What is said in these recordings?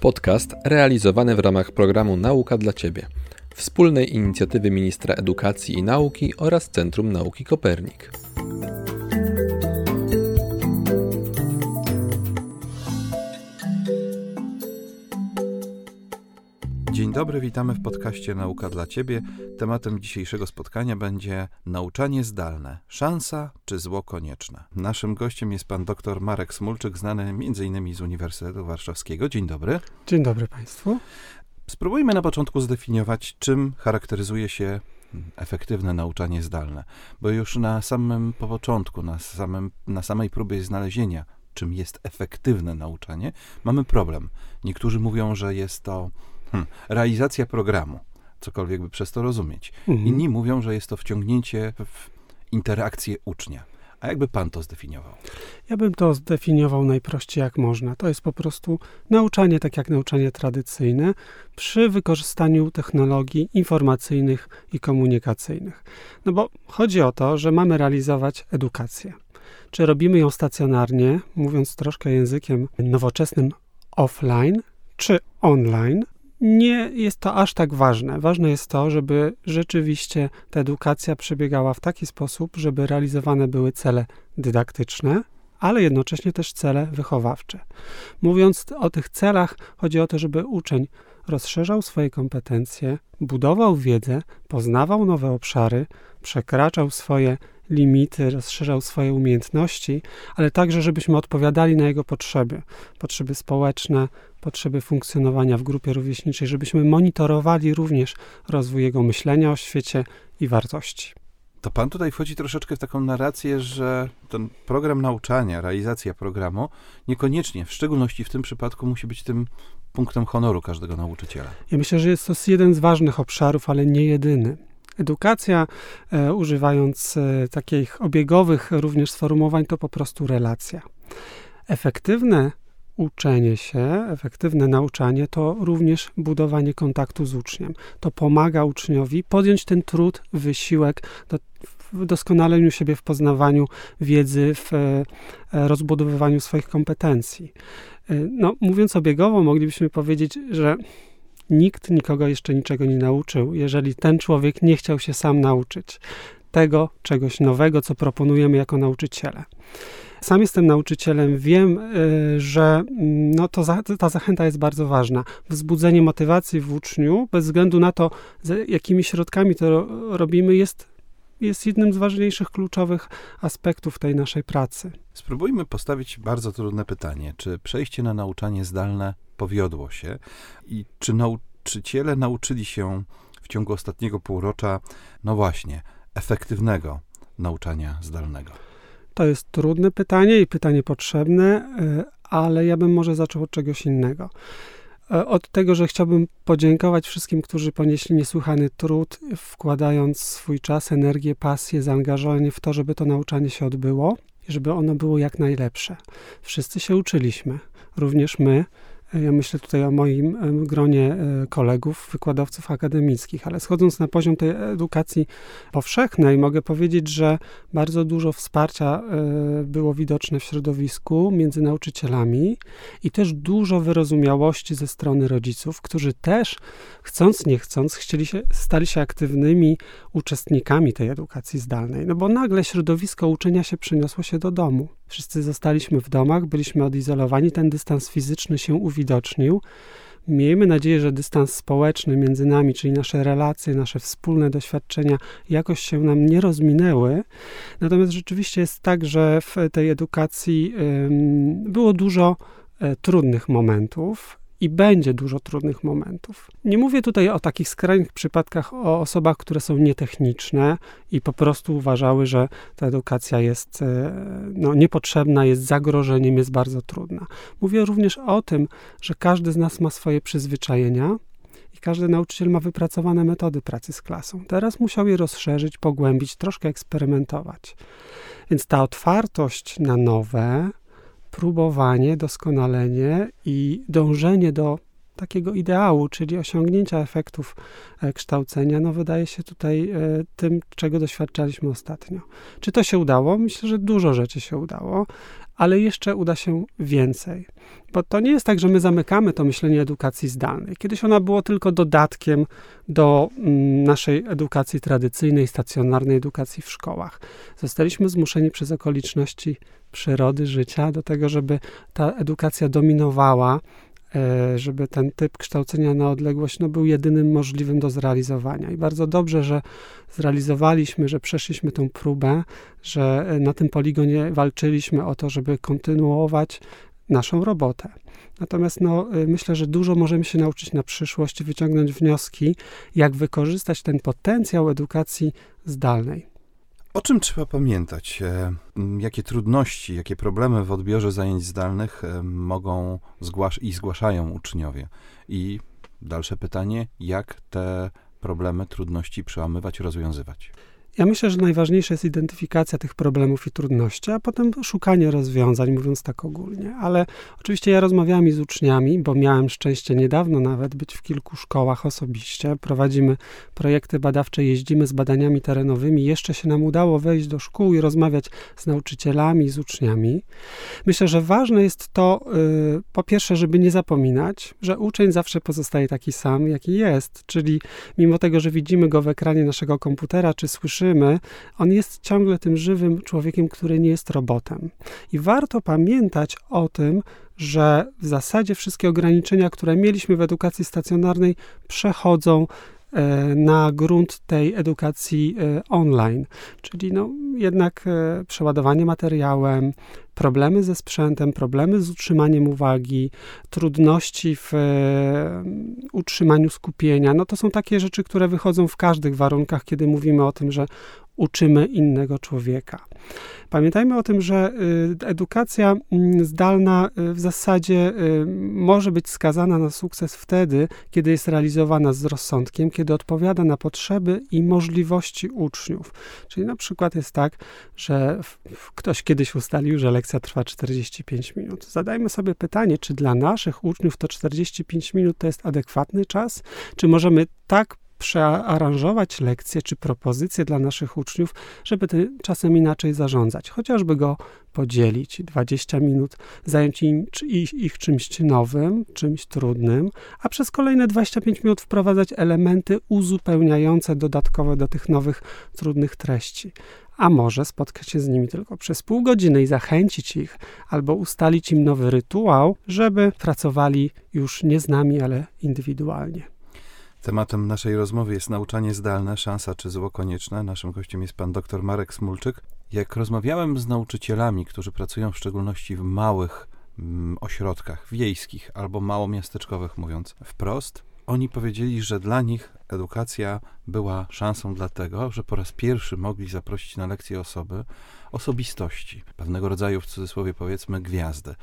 Podcast realizowany w ramach programu Nauka dla Ciebie, wspólnej inicjatywy Ministra Edukacji i Nauki oraz Centrum Nauki Kopernik. Dzień dobry, witamy w podcaście Nauka dla Ciebie. Tematem dzisiejszego spotkania będzie nauczanie zdalne. Szansa czy zło konieczne? Naszym gościem jest pan dr Marek Smulczyk, znany m.in. z Uniwersytetu Warszawskiego. Dzień dobry. Dzień dobry Państwu. Spróbujmy na początku zdefiniować, czym charakteryzuje się efektywne nauczanie zdalne. Bo już na samym początku, na samej próbie znalezienia, czym jest efektywne nauczanie, mamy problem. Niektórzy mówią, że jest to realizacja programu, cokolwiek by przez to rozumieć. Inni mówią, że jest to wciągnięcie w interakcję ucznia. A jakby pan to zdefiniował? Ja bym to zdefiniował najprościej jak można. To jest po prostu nauczanie, tak jak nauczanie tradycyjne, przy wykorzystaniu technologii informacyjnych i komunikacyjnych. No bo chodzi o to, że mamy realizować edukację. Czy robimy ją stacjonarnie, mówiąc troszkę językiem nowoczesnym offline, czy online, nie jest to aż tak ważne. Ważne jest to, żeby rzeczywiście ta edukacja przebiegała w taki sposób, żeby realizowane były cele dydaktyczne, ale jednocześnie też cele wychowawcze. Mówiąc o tych celach, chodzi o to, żeby uczeń rozszerzał swoje kompetencje, budował wiedzę, poznawał nowe obszary, przekraczał swoje limity, rozszerzał swoje umiejętności, ale także, żebyśmy odpowiadali na jego potrzeby społeczne, potrzeby funkcjonowania w grupie rówieśniczej, żebyśmy monitorowali również rozwój jego myślenia o świecie i wartości. To pan tutaj wchodzi troszeczkę w taką narrację, że ten program nauczania, realizacja programu niekoniecznie, w szczególności w tym przypadku, musi być tym punktem honoru każdego nauczyciela. Ja myślę, że jest to jeden z ważnych obszarów, ale nie jedyny. Edukacja, używając takich obiegowych również sformułowań, to po prostu relacja. Efektywne uczenie się, efektywne nauczanie to również budowanie kontaktu z uczniem. To pomaga uczniowi podjąć ten trud, wysiłek w doskonaleniu siebie, w poznawaniu wiedzy, w rozbudowywaniu swoich kompetencji. No, mówiąc obiegowo, moglibyśmy powiedzieć, że nikt nikogo jeszcze niczego nie nauczył, jeżeli ten człowiek nie chciał się sam nauczyć tego czegoś nowego, co proponujemy jako nauczyciele. Sam jestem nauczycielem, wiem, że ta zachęta jest bardzo ważna. Wzbudzenie motywacji w uczniu, bez względu na to, jakimi środkami to robimy, jest jednym z ważniejszych, kluczowych aspektów tej naszej pracy. Spróbujmy postawić bardzo trudne pytanie. Czy przejście na nauczanie zdalne powiodło się i czy nauczyciele nauczyli się w ciągu ostatniego półrocza, no właśnie, efektywnego nauczania zdalnego? To jest trudne pytanie i pytanie potrzebne, ale ja bym może zaczął od czegoś innego. Od tego, że chciałbym podziękować wszystkim, którzy ponieśli niesłychany trud, wkładając swój czas, energię, pasję, zaangażowanie w to, żeby to nauczanie się odbyło i żeby ono było jak najlepsze. Wszyscy się uczyliśmy, również my. Ja myślę tutaj o moim gronie kolegów, wykładowców akademickich, ale schodząc na poziom tej edukacji powszechnej, mogę powiedzieć, że bardzo dużo wsparcia było widoczne w środowisku między nauczycielami i też dużo wyrozumiałości ze strony rodziców, którzy też, chcąc nie chcąc, stali się aktywnymi uczestnikami tej edukacji zdalnej, no bo nagle środowisko uczenia się przeniosło się do domu. Wszyscy zostaliśmy w domach, byliśmy odizolowani, ten dystans fizyczny się uwidocznił. Miejmy nadzieję, że dystans społeczny między nami, czyli nasze relacje, nasze wspólne doświadczenia jakoś się nam nie rozminęły. Natomiast rzeczywiście jest tak, że w tej edukacji było dużo trudnych momentów. I będzie dużo trudnych momentów. Nie mówię tutaj o takich skrajnych przypadkach, o osobach, które są nietechniczne i po prostu uważały, że ta edukacja jest niepotrzebna, jest zagrożeniem, jest bardzo trudna. Mówię również o tym, że każdy z nas ma swoje przyzwyczajenia i każdy nauczyciel ma wypracowane metody pracy z klasą. Teraz musiał je rozszerzyć, pogłębić, troszkę eksperymentować. Więc ta otwartość na nowe, próbowanie, doskonalenie i dążenie do takiego ideału, czyli osiągnięcia efektów kształcenia, wydaje się tutaj tym, czego doświadczaliśmy ostatnio. Czy to się udało? Myślę, że dużo rzeczy się udało, ale jeszcze uda się więcej. Bo to nie jest tak, że my zamykamy to myślenie edukacji zdalnej. Kiedyś ona było tylko dodatkiem do naszej edukacji tradycyjnej, stacjonarnej edukacji w szkołach. Zostaliśmy zmuszeni przez okoliczności przyrody, życia do tego, żeby ta edukacja dominowała, żeby ten typ kształcenia na odległość był jedynym możliwym do zrealizowania. I bardzo dobrze, że zrealizowaliśmy, że przeszliśmy tę próbę, że na tym poligonie walczyliśmy o to, żeby kontynuować naszą robotę. Natomiast myślę, że dużo możemy się nauczyć na przyszłość i wyciągnąć wnioski, jak wykorzystać ten potencjał edukacji zdalnej. O czym trzeba pamiętać? Jakie trudności, jakie problemy w odbiorze zajęć zdalnych mogą zgłaszają uczniowie? I dalsze pytanie, jak te problemy, trudności przełamywać, rozwiązywać? Ja myślę, że najważniejsza jest identyfikacja tych problemów i trudności, a potem szukanie rozwiązań, mówiąc tak ogólnie. Ale oczywiście ja rozmawiałem z uczniami, bo miałem szczęście niedawno nawet być w kilku szkołach osobiście. Prowadzimy projekty badawcze, jeździmy z badaniami terenowymi. Jeszcze się nam udało wejść do szkół i rozmawiać z nauczycielami, z uczniami. Myślę, że ważne jest to, po pierwsze, żeby nie zapominać, że uczeń zawsze pozostaje taki sam, jaki jest. Czyli mimo tego, że widzimy go w ekranie naszego komputera, czy słyszymy, on jest ciągle tym żywym człowiekiem, który nie jest robotem. I warto pamiętać o tym, że w zasadzie wszystkie ograniczenia, które mieliśmy w edukacji stacjonarnej, przechodzą na grunt tej edukacji online. Czyli jednak przeładowanie materiałem, problemy ze sprzętem, problemy z utrzymaniem uwagi, trudności w utrzymaniu skupienia. To są takie rzeczy, które wychodzą w każdych warunkach, kiedy mówimy o tym, że uczymy innego człowieka. Pamiętajmy o tym, że edukacja zdalna w zasadzie może być skazana na sukces wtedy, kiedy jest realizowana z rozsądkiem, kiedy odpowiada na potrzeby i możliwości uczniów. Czyli na przykład jest tak, że ktoś kiedyś ustalił, że lekcja trwa 45 minut. Zadajmy sobie pytanie, czy dla naszych uczniów to 45 minut to jest adekwatny czas? Czy możemy tak przearanżować lekcje czy propozycje dla naszych uczniów, żeby tym czasem inaczej zarządzać, chociażby go podzielić, 20 minut zająć ich czymś nowym, czymś trudnym, a przez kolejne 25 minut wprowadzać elementy uzupełniające dodatkowe do tych nowych, trudnych treści. A może spotkać się z nimi tylko przez pół godziny i zachęcić ich, albo ustalić im nowy rytuał, żeby pracowali już nie z nami, ale indywidualnie. Tematem naszej rozmowy jest nauczanie zdalne, szansa czy zło konieczne. Naszym gościem jest pan dr Marek Smulczyk. Jak rozmawiałem z nauczycielami, którzy pracują w szczególności w małych ośrodkach wiejskich albo małomiasteczkowych, mówiąc wprost, oni powiedzieli, że dla nich edukacja była szansą dlatego, że po raz pierwszy mogli zaprosić na lekcje osobistości, pewnego rodzaju, w cudzysłowie powiedzmy, gwiazdy.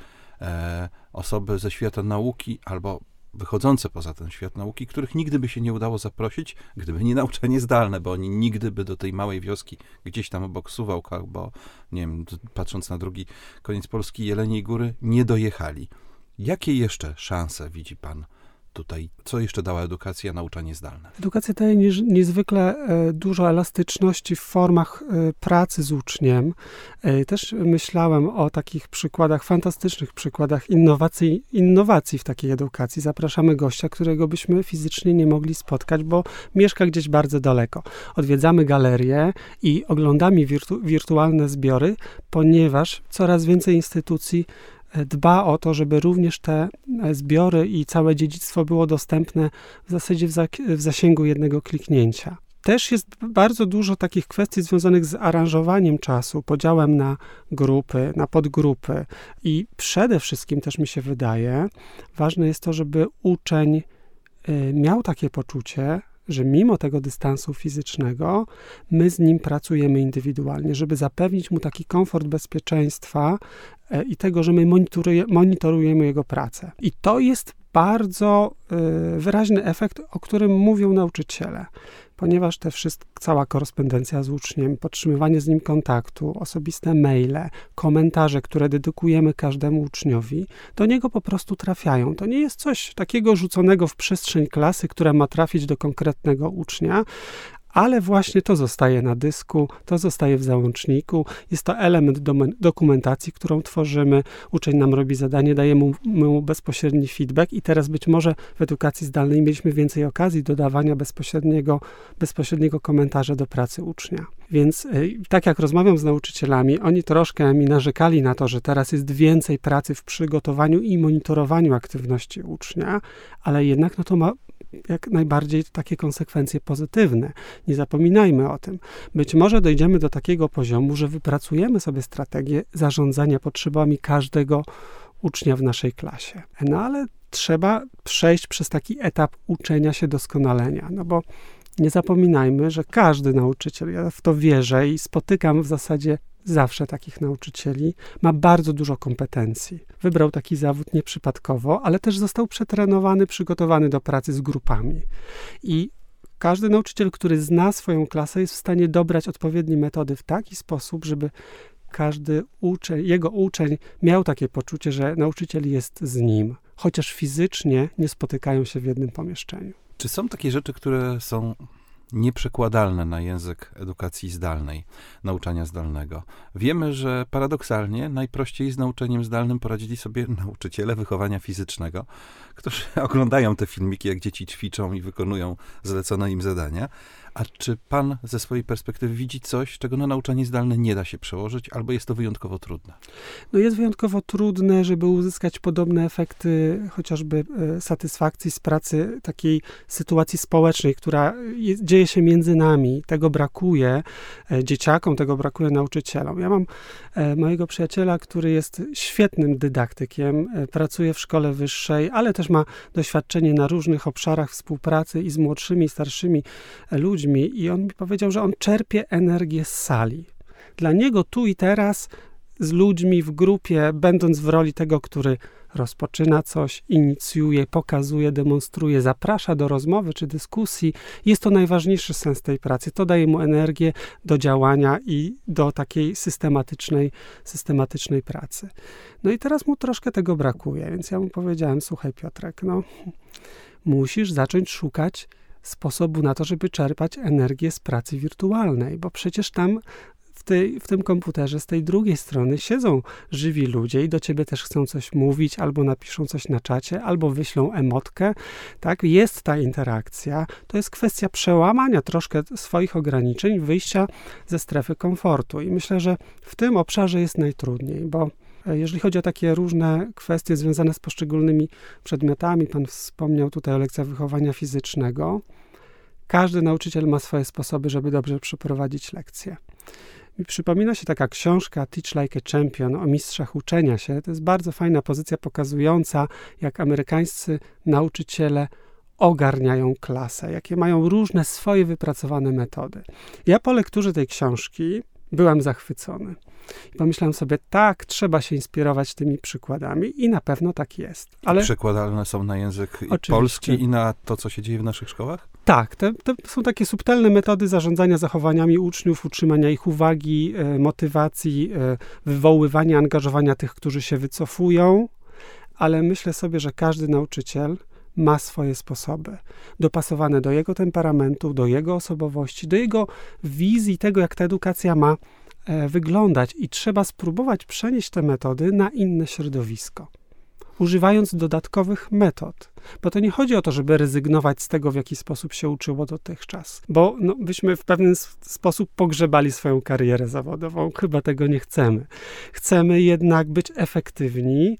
Osoby ze świata nauki albo wychodzące poza ten świat nauki, których nigdy by się nie udało zaprosić, gdyby nie nauczanie zdalne, bo oni nigdy by do tej małej wioski gdzieś tam obok Suwałk albo, nie wiem, patrząc na drugi koniec Polski, Jeleniej Góry, nie dojechali. Jakie jeszcze szanse widzi pan tutaj? Co jeszcze dała edukacja, nauczanie zdalne? Edukacja daje niezwykle dużo elastyczności w formach pracy z uczniem. Też myślałem o takich przykładach, fantastycznych przykładach innowacji w takiej edukacji. Zapraszamy gościa, którego byśmy fizycznie nie mogli spotkać, bo mieszka gdzieś bardzo daleko. Odwiedzamy galerię i oglądamy wirtualne zbiory, ponieważ coraz więcej instytucji dba o to, żeby również te zbiory i całe dziedzictwo było dostępne w zasadzie w zasięgu jednego kliknięcia. Też jest bardzo dużo takich kwestii związanych z aranżowaniem czasu, podziałem na grupy, na podgrupy i przede wszystkim też mi się wydaje, ważne jest to, żeby uczeń miał takie poczucie, że mimo tego dystansu fizycznego my z nim pracujemy indywidualnie, żeby zapewnić mu taki komfort bezpieczeństwa i tego, że my monitorujemy jego pracę. I to jest bardzo wyraźny efekt, o którym mówią nauczyciele, ponieważ cała korespondencja z uczniem, podtrzymywanie z nim kontaktu, osobiste maile, komentarze, które dedykujemy każdemu uczniowi, do niego po prostu trafiają. To nie jest coś takiego rzuconego w przestrzeń klasy, które ma trafić do konkretnego ucznia, ale właśnie to zostaje na dysku, to zostaje w załączniku, jest to element dokumentacji, którą tworzymy, uczeń nam robi zadanie, dajemy mu bezpośredni feedback i teraz być może w edukacji zdalnej mieliśmy więcej okazji do dawania bezpośredniego komentarza do pracy ucznia. Więc tak jak rozmawiam z nauczycielami, oni troszkę mi narzekali na to, że teraz jest więcej pracy w przygotowaniu i monitorowaniu aktywności ucznia, ale jednak to ma jak najbardziej takie konsekwencje pozytywne. Nie zapominajmy o tym. Być może dojdziemy do takiego poziomu, że wypracujemy sobie strategię zarządzania potrzebami każdego ucznia w naszej klasie. Ale trzeba przejść przez taki etap uczenia się doskonalenia, bo nie zapominajmy, że każdy nauczyciel, ja w to wierzę i spotykam w zasadzie zawsze takich nauczycieli, ma bardzo dużo kompetencji. Wybrał taki zawód nieprzypadkowo, ale też został przetrenowany, przygotowany do pracy z grupami. I każdy nauczyciel, który zna swoją klasę, jest w stanie dobrać odpowiednie metody w taki sposób, żeby każdy uczeń, jego uczeń miał takie poczucie, że nauczyciel jest z nim, chociaż fizycznie nie spotykają się w jednym pomieszczeniu. Czy są takie rzeczy, które są nieprzekładalne na język edukacji zdalnej, nauczania zdalnego? Wiemy, że paradoksalnie najprościej z nauczeniem zdalnym poradzili sobie nauczyciele wychowania fizycznego, którzy oglądają te filmiki, jak dzieci ćwiczą i wykonują zlecone im zadania. A czy pan ze swojej perspektywy widzi coś, czego na nauczanie zdalne nie da się przełożyć, albo jest to wyjątkowo trudne? Jest wyjątkowo trudne, żeby uzyskać podobne efekty, chociażby satysfakcji z pracy takiej sytuacji społecznej, która dzieje się między nami. Tego brakuje dzieciakom, tego brakuje nauczycielom. Ja mam mojego przyjaciela, który jest świetnym dydaktykiem, pracuje w szkole wyższej, ale też ma doświadczenie na różnych obszarach współpracy i z młodszymi, i starszymi ludźmi. I on mi powiedział, że on czerpie energię z sali. Dla niego tu i teraz z ludźmi w grupie, będąc w roli tego, który rozpoczyna coś, inicjuje, pokazuje, demonstruje, zaprasza do rozmowy czy dyskusji, jest to najważniejszy sens tej pracy. To daje mu energię do działania i do takiej systematycznej pracy. I teraz mu troszkę tego brakuje, więc ja mu powiedziałem, słuchaj Piotrek, musisz zacząć szukać sposobu na to, żeby czerpać energię z pracy wirtualnej, bo przecież tam w tym komputerze z tej drugiej strony siedzą żywi ludzie i do ciebie też chcą coś mówić, albo napiszą coś na czacie, albo wyślą emotkę, tak? Jest ta interakcja. To jest kwestia przełamania troszkę swoich ograniczeń, wyjścia ze strefy komfortu i myślę, że w tym obszarze jest najtrudniej, bo jeżeli chodzi o takie różne kwestie związane z poszczególnymi przedmiotami, pan wspomniał tutaj o lekcjach wychowania fizycznego, każdy nauczyciel ma swoje sposoby, żeby dobrze przeprowadzić lekcję. Mi przypomina się taka książka Teach Like a Champion o mistrzach uczenia się. To jest bardzo fajna pozycja pokazująca, jak amerykańscy nauczyciele ogarniają klasę, jakie mają różne swoje wypracowane metody. Ja po lekturze tej książki byłem zachwycony. I pomyślałem sobie, tak, trzeba się inspirować tymi przykładami i na pewno tak jest. Ale przekładalne są na język oczywiście polski i na to, co się dzieje w naszych szkołach? Tak, to są takie subtelne metody zarządzania zachowaniami uczniów, utrzymania ich uwagi, motywacji, wywoływania, angażowania tych, którzy się wycofują, ale myślę sobie, że każdy nauczyciel ma swoje sposoby, dopasowane do jego temperamentu, do jego osobowości, do jego wizji tego, jak ta edukacja ma wyglądać i trzeba spróbować przenieść te metody na inne środowisko, używając dodatkowych metod. Bo to nie chodzi o to, żeby rezygnować z tego, w jaki sposób się uczyło dotychczas, bo byśmy w pewien sposób pogrzebali swoją karierę zawodową. Chyba tego nie chcemy. Chcemy jednak być efektywni,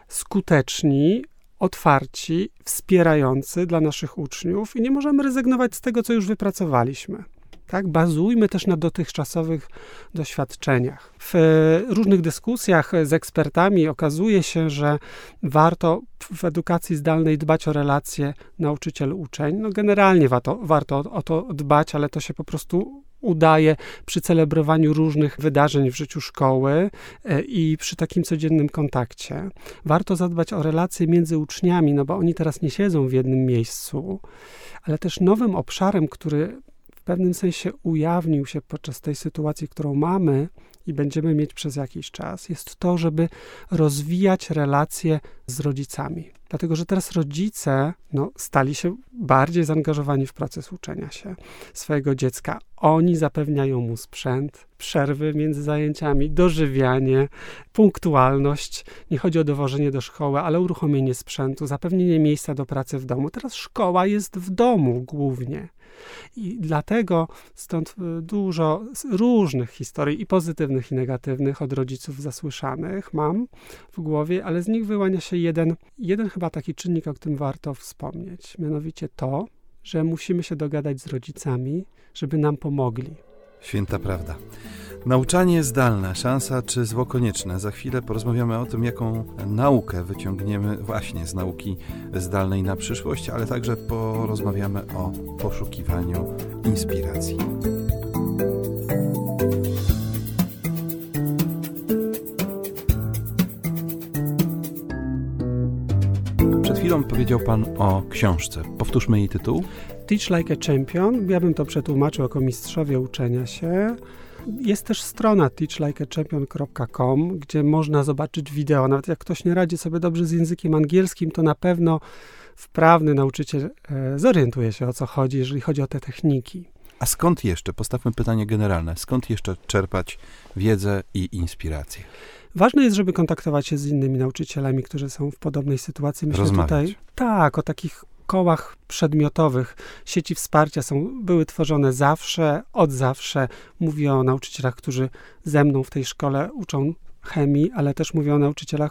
skuteczni, otwarci, wspierający dla naszych uczniów i nie możemy rezygnować z tego, co już wypracowaliśmy. Tak? Bazujmy też na dotychczasowych doświadczeniach. W różnych dyskusjach z ekspertami okazuje się, że warto w edukacji zdalnej dbać o relacje nauczyciel-uczeń. Generalnie warto o to dbać, ale to się po prostu udaje przy celebrowaniu różnych wydarzeń w życiu szkoły i przy takim codziennym kontakcie. Warto zadbać o relacje między uczniami, bo oni teraz nie siedzą w jednym miejscu, ale też nowym obszarem, który w pewnym sensie ujawnił się podczas tej sytuacji, którą mamy i będziemy mieć przez jakiś czas, jest to, żeby rozwijać relacje z rodzicami. Dlatego, że teraz rodzice stali się bardziej zaangażowani w proces uczenia się swojego dziecka. Oni zapewniają mu sprzęt, przerwy między zajęciami, dożywianie, punktualność. Nie chodzi o dowożenie do szkoły, ale uruchomienie sprzętu, zapewnienie miejsca do pracy w domu. Teraz szkoła jest w domu głównie. I dlatego stąd dużo różnych historii, i pozytywnych, i negatywnych, od rodziców zasłyszanych mam w głowie, ale z nich wyłania się jeden chyba taki czynnik, o którym warto wspomnieć. Mianowicie to, że musimy się dogadać z rodzicami, żeby nam pomogli. Święta prawda. Nauczanie zdalne, szansa czy zło konieczne? Za chwilę porozmawiamy o tym, jaką naukę wyciągniemy właśnie z nauki zdalnej na przyszłość, ale także porozmawiamy o poszukiwaniu inspiracji. Przed chwilą powiedział Pan o książce. Powtórzmy jej tytuł. Teach Like a Champion. Ja bym to przetłumaczył jako mistrzowie uczenia się. Jest też strona teachlikeachampion.com, gdzie można zobaczyć wideo. Nawet jak ktoś nie radzi sobie dobrze z językiem angielskim, to na pewno wprawny nauczyciel zorientuje się, o co chodzi, jeżeli chodzi o te techniki. A skąd jeszcze, postawmy pytanie generalne, skąd jeszcze czerpać wiedzę i inspirację? Ważne jest, żeby kontaktować się z innymi nauczycielami, którzy są w podobnej sytuacji. Myślę rozmawiać. Tutaj o takich kołach przedmiotowych. Sieci wsparcia były tworzone od zawsze. Mówię o nauczycielach, którzy ze mną w tej szkole uczą chemii, ale też mówię o nauczycielach,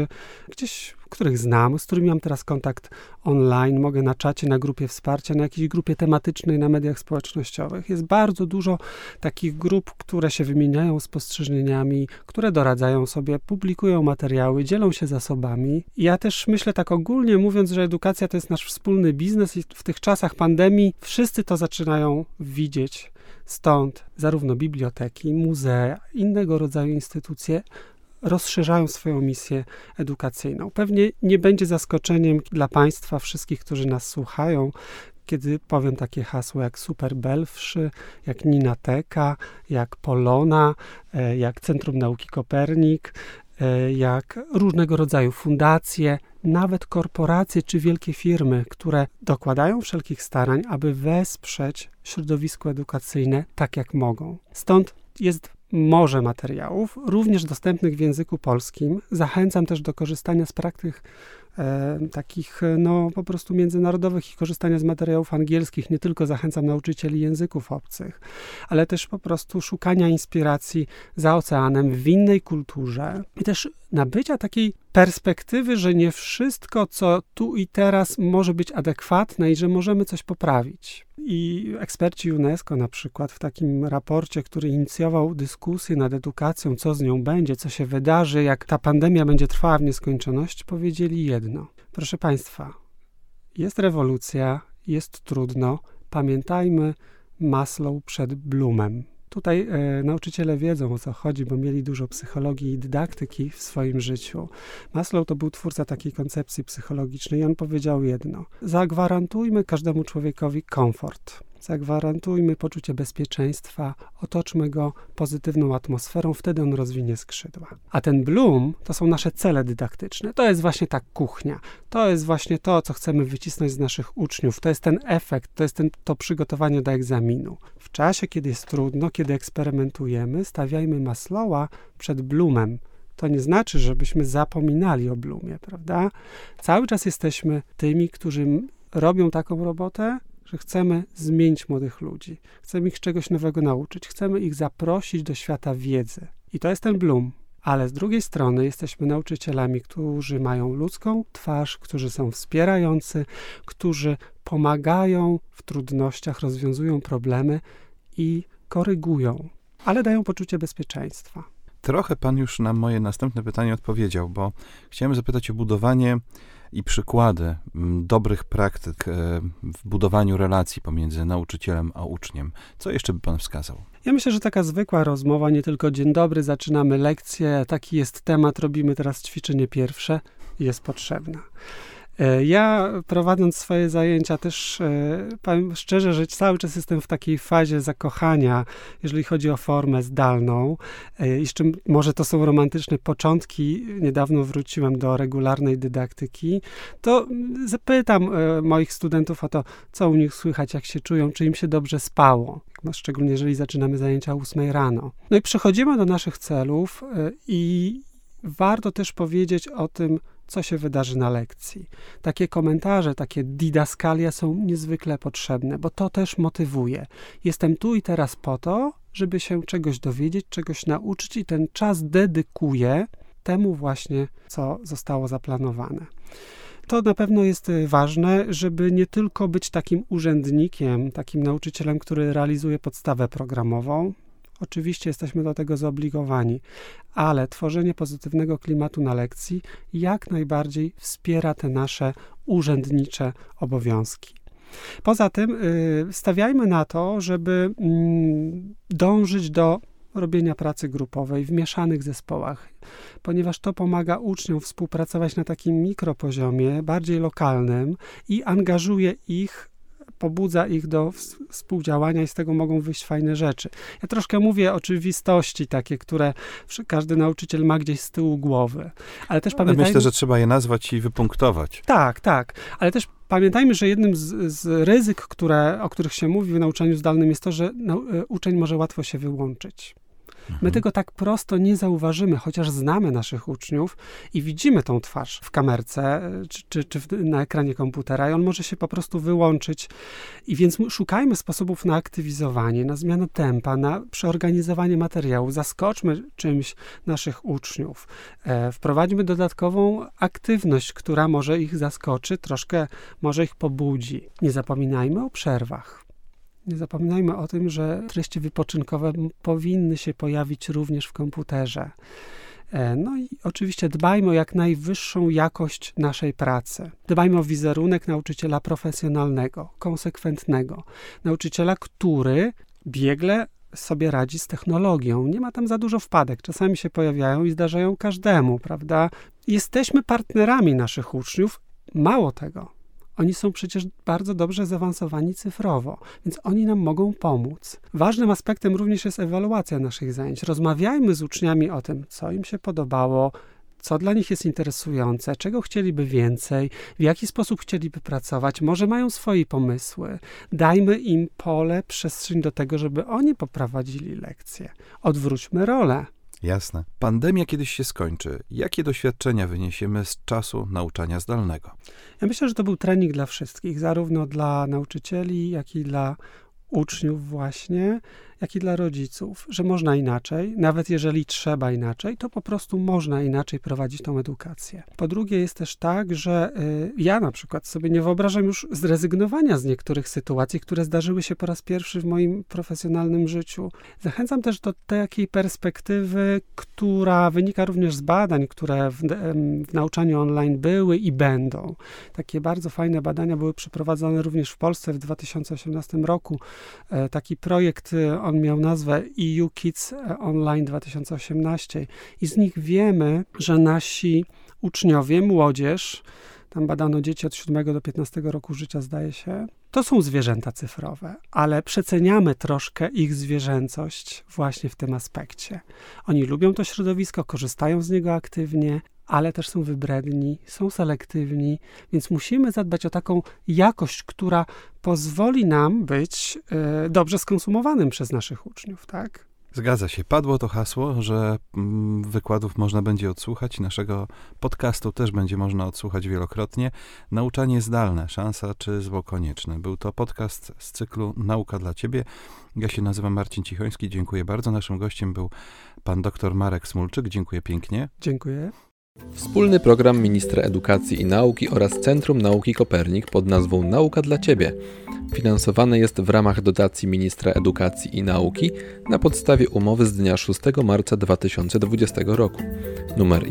których znam, z którymi mam teraz kontakt online. Mogę na czacie, na grupie wsparcia, na jakiejś grupie tematycznej, na mediach społecznościowych. Jest bardzo dużo takich grup, które się wymieniają spostrzeżeniami, które doradzają sobie, publikują materiały, dzielą się zasobami. I ja też myślę tak ogólnie mówiąc, że edukacja to jest nasz wspólny biznes i w tych czasach pandemii wszyscy to zaczynają widzieć. Stąd zarówno biblioteki, muzea, innego rodzaju instytucje rozszerzają swoją misję edukacyjną. Pewnie nie będzie zaskoczeniem dla Państwa, wszystkich, którzy nas słuchają, kiedy powiem takie hasła jak Super Belfrzy, jak Ninateka, jak Polona, jak Centrum Nauki Kopernik, jak różnego rodzaju fundacje, nawet korporacje czy wielkie firmy, które dokładają wszelkich starań, aby wesprzeć środowisko edukacyjne tak, jak mogą. Stąd jest morze materiałów, również dostępnych w języku polskim. Zachęcam też do korzystania z praktyk takich po prostu międzynarodowych i korzystania z materiałów angielskich. Nie tylko zachęcam nauczycieli języków obcych, ale też po prostu szukania inspiracji za oceanem w innej kulturze i też nabycia takiej perspektywy, że nie wszystko, co tu i teraz może być adekwatne i że możemy coś poprawić. I eksperci UNESCO na przykład w takim raporcie, który inicjował dyskusję nad edukacją, co z nią będzie, co się wydarzy, jak ta pandemia będzie trwała w nieskończoność, powiedzieli jedno. Proszę Państwa, jest rewolucja, jest trudno, pamiętajmy Maslow przed Bloomem. Tutaj nauczyciele wiedzą, o co chodzi, bo mieli dużo psychologii i dydaktyki w swoim życiu. Maslow to był twórca takiej koncepcji psychologicznej i on powiedział jedno. Zagwarantujmy każdemu człowiekowi komfort. Zagwarantujmy poczucie bezpieczeństwa, otoczmy go pozytywną atmosferą, wtedy on rozwinie skrzydła. A ten Bloom to są nasze cele dydaktyczne. To jest właśnie ta kuchnia. To jest właśnie to, co chcemy wycisnąć z naszych uczniów. To jest ten efekt, to jest to przygotowanie do egzaminu. W czasie, kiedy jest trudno, kiedy eksperymentujemy, stawiajmy Maslowa przed Bloomem. To nie znaczy, żebyśmy zapominali o Bloomie, prawda? Cały czas jesteśmy tymi, którzy robią taką robotę, że chcemy zmienić młodych ludzi, chcemy ich czegoś nowego nauczyć, chcemy ich zaprosić do świata wiedzy. I to jest ten Bloom. Ale z drugiej strony jesteśmy nauczycielami, którzy mają ludzką twarz, którzy są wspierający, którzy pomagają w trudnościach, rozwiązują problemy i korygują, ale dają poczucie bezpieczeństwa. Trochę Pan już na moje następne pytanie odpowiedział, bo chciałem zapytać o budowanie i przykłady dobrych praktyk w budowaniu relacji pomiędzy nauczycielem a uczniem. Co jeszcze by Pan wskazał? Ja myślę, że taka zwykła rozmowa, nie tylko dzień dobry, zaczynamy lekcję, taki jest temat, robimy teraz ćwiczenie pierwsze, jest potrzebna. Ja prowadząc swoje zajęcia też powiem szczerze, że cały czas jestem w takiej fazie zakochania, jeżeli chodzi o formę zdalną. I z czym może to są romantyczne początki. Niedawno wróciłem do regularnej dydaktyki. To zapytam moich studentów o to, co u nich słychać, jak się czują, czy im się dobrze spało. Szczególnie jeżeli zaczynamy zajęcia o 8 rano. No i przechodzimy do naszych celów i warto też powiedzieć o tym, co się wydarzy na lekcji. Takie komentarze, takie didaskalia są niezwykle potrzebne, bo to też motywuje. Jestem tu i teraz po to, żeby się czegoś dowiedzieć, czegoś nauczyć i ten czas dedykuję temu właśnie, co zostało zaplanowane. To na pewno jest ważne, żeby nie tylko być takim urzędnikiem, takim nauczycielem, który realizuje podstawę programową. Oczywiście jesteśmy do tego zobligowani, ale tworzenie pozytywnego klimatu na lekcji jak najbardziej wspiera te nasze urzędnicze obowiązki. Poza tym stawiajmy na to, żeby dążyć do robienia pracy grupowej w mieszanych zespołach, ponieważ to pomaga uczniom współpracować na takim mikropoziomie, bardziej lokalnym i angażuje ich, pobudza ich do współdziałania i z tego mogą wyjść fajne rzeczy. Ja troszkę mówię oczywistości takie, które każdy nauczyciel ma gdzieś z tyłu głowy. Ale też pamiętajmy... Myślę, że trzeba je nazwać i wypunktować. Tak. Ale też pamiętajmy, że jednym z ryzyk, o których się mówi w nauczaniu zdalnym, jest to, że uczeń może łatwo się wyłączyć. My tego tak prosto nie zauważymy, chociaż znamy naszych uczniów i widzimy tą twarz w kamerce czy na ekranie komputera i on może się po prostu wyłączyć. I więc szukajmy sposobów na aktywizowanie, na zmianę tempa, na przeorganizowanie materiału. Zaskoczmy czymś naszych uczniów. Wprowadźmy dodatkową aktywność, która może ich zaskoczy, troszkę może ich pobudzi. Nie zapominajmy o przerwach. Nie zapominajmy o tym, że treści wypoczynkowe powinny się pojawić również w komputerze. No i oczywiście dbajmy o jak najwyższą jakość naszej pracy. Dbajmy o wizerunek nauczyciela profesjonalnego, konsekwentnego. Nauczyciela, który biegle sobie radzi z technologią. Nie ma tam za dużo wpadek. Czasami się pojawiają i zdarzają każdemu, prawda? Jesteśmy partnerami naszych uczniów. Mało tego. Oni są przecież bardzo dobrze zaawansowani cyfrowo, więc oni nam mogą pomóc. Ważnym aspektem również jest ewaluacja naszych zajęć. Rozmawiajmy z uczniami o tym, co im się podobało, co dla nich jest interesujące, czego chcieliby więcej, w jaki sposób chcieliby pracować. Może mają swoje pomysły. Dajmy im pole, przestrzeń do tego, żeby oni poprowadzili lekcje. Odwróćmy rolę. Jasne. Pandemia kiedyś się skończy. Jakie doświadczenia wyniesiemy z czasu nauczania zdalnego? Ja myślę, że to był trening dla wszystkich, zarówno dla nauczycieli, jak i dla uczniów właśnie, jak i dla rodziców, że można inaczej, nawet jeżeli trzeba inaczej, to po prostu można inaczej prowadzić tą edukację. Po drugie jest też tak, że ja na przykład sobie nie wyobrażam już zrezygnowania z niektórych sytuacji, które zdarzyły się po raz pierwszy w moim profesjonalnym życiu. Zachęcam też do takiej perspektywy, która wynika również z badań, które w nauczaniu online były i będą. Takie bardzo fajne badania były przeprowadzone również w Polsce w 2018 roku. Taki projekt, on miał nazwę EU Kids Online 2018 i z nich wiemy, że nasi uczniowie, młodzież, tam badano dzieci od 7 do 15 roku życia, zdaje się, to są zwierzęta cyfrowe, ale przeceniamy troszkę ich zwierzęcość właśnie w tym aspekcie. Oni lubią to środowisko, korzystają z niego aktywnie, ale też są wybredni, są selektywni, więc musimy zadbać o taką jakość, która pozwoli nam być dobrze skonsumowanym przez naszych uczniów, tak? Zgadza się. Padło to hasło, że wykładów można będzie odsłuchać, naszego podcastu też będzie można odsłuchać wielokrotnie. Nauczanie zdalne, szansa czy zło konieczne. Był to podcast z cyklu Nauka dla Ciebie. Ja się nazywam Marcin Cichoński, dziękuję bardzo. Naszym gościem był pan dr Marek Smulczyk. Dziękuję pięknie. Dziękuję. Wspólny program Ministra Edukacji i Nauki oraz Centrum Nauki Kopernik pod nazwą Nauka dla Ciebie finansowany jest w ramach dotacji Ministra Edukacji i Nauki na podstawie umowy z dnia 6 marca 2020 roku numer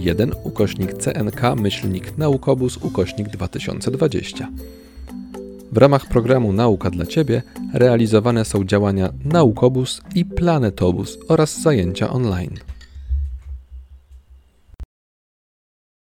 1/CNK-Naukobus/2020. W ramach programu Nauka dla Ciebie realizowane są działania Naukobus i Planetobus oraz zajęcia online.